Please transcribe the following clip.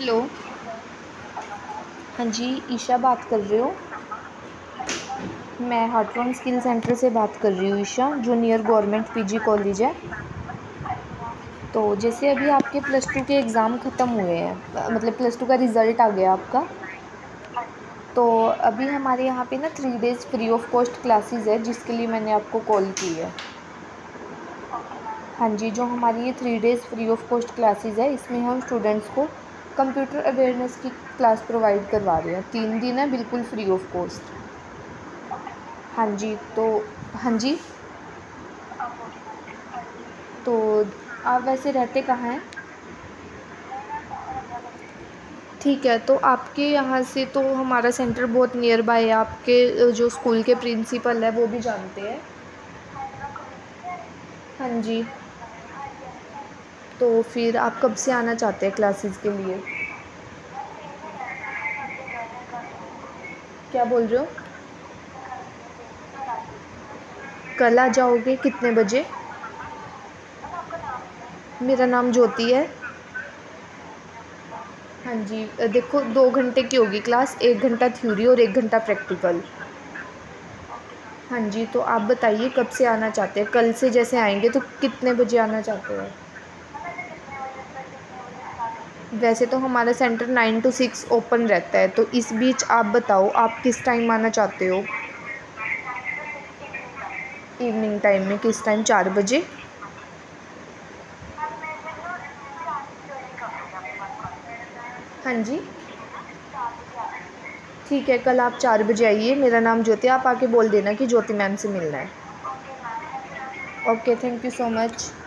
Hello. हाँ जी, ईशा बात कर रहे हो? मैं हार्टवन स्किल सेंटर से बात कर रही हूँ ईशा, जो नियर गवर्नमेंट पीजी कॉलेज है। तो जैसे अभी आपके प्लस टू के एग्ज़ाम ख़त्म हुए हैं, मतलब प्लस टू का रिज़ल्ट आ गया आपका। तो अभी हमारे यहाँ पे ना 3 days free of cost classes है, जिसके लिए मैंने आपको कॉल की है। हाँ जी, जो हमारी ये 3 days free of cost classes है, इसमें हम स्टूडेंट्स को कंप्यूटर अवेयरनेस की क्लास प्रोवाइड करवा रहे हैं। 3 दिन है, बिल्कुल फ्री ऑफ कॉस्ट। हाँ जी, तो हाँ जी, तो आप वैसे रहते कहाँ हैं? ठीक है, तो आपके यहाँ से तो हमारा सेंटर बहुत नियर बाय है। आपके जो स्कूल के प्रिंसिपल है वो भी जानते हैं। हाँ जी, तो फिर आप कब से आना चाहते हैं क्लासेस के लिए? क्या बोल रहे हो? कल आ जाओगे कितने बजे? मेरा नाम ज्योति है। हाँ जी, देखो 2 घंटे की होगी क्लास, 1 घंटा थ्योरी और 1 घंटा प्रैक्टिकल। हाँ जी, तो आप बताइए कब से आना चाहते हैं? कल से जैसे आएंगे तो कितने बजे आना चाहते हैं? वैसे तो हमारा सेंटर 9 to 6 ओपन रहता है, तो इस बीच आप बताओ आप किस टाइम आना चाहते हो? इवनिंग टाइम में किस टाइम? 4 बजे? हाँ जी, ठीक है, कल आप 4 बजे आइए। मेरा नाम ज्योति है, आप आके बोल देना कि ज्योति मैम से मिलना है। Okay, thank you so much.